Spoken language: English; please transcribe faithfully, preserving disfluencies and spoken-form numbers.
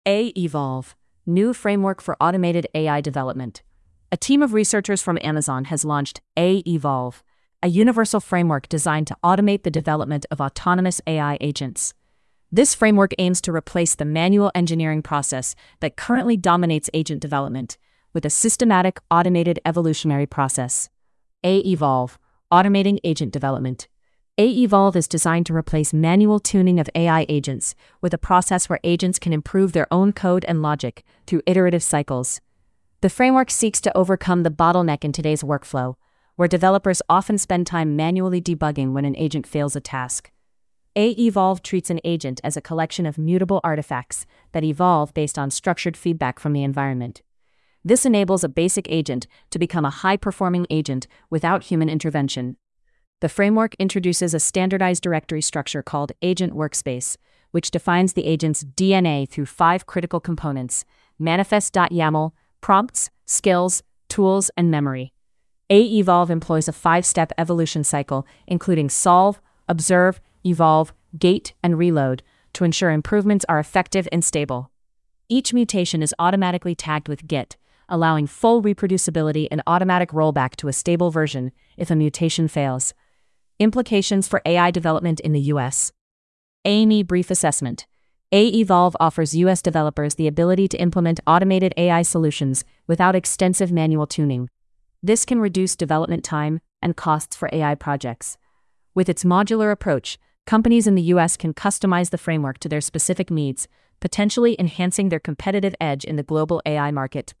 A-Evolve, new framework for automated A I development. A team of researchers from Amazon has launched A-Evolve, a universal framework designed to automate the development of autonomous A I agents. This framework aims to replace the manual engineering process that currently dominates agent development with a systematic, automated evolutionary process. A-Evolve, automating agent development. A-Evolve is designed to replace manual tuning of A I agents with a process where agents can improve their own code and logic through iterative cycles. The framework seeks to overcome the bottleneck in today's workflow, where developers often spend time manually debugging when an agent fails a task. A-Evolve treats an agent as a collection of mutable artifacts that evolve based on structured feedback from the environment. This enables a basic agent to become a high-performing agent without human intervention. The framework introduces a standardized directory structure called Agent Workspace, which defines the agent's D N A through five critical components: manifest.yaml, prompts, skills, tools, and memory. A-Evolve employs a five-step evolution cycle, including solve, observe, evolve, gate, and reload, to ensure improvements are effective and stable. Each mutation is automatically tagged with Git, allowing full reproducibility and automatic rollback to a stable version if a mutation fails. Implications for A I development in the U S. A M E Brief Assessment. A-Evolve offers U S developers the ability to implement automated A I solutions without extensive manual tuning. This can reduce development time and costs for A I projects. With its modular approach, companies in the U S can customize the framework to their specific needs, potentially enhancing their competitive edge in the global A I market.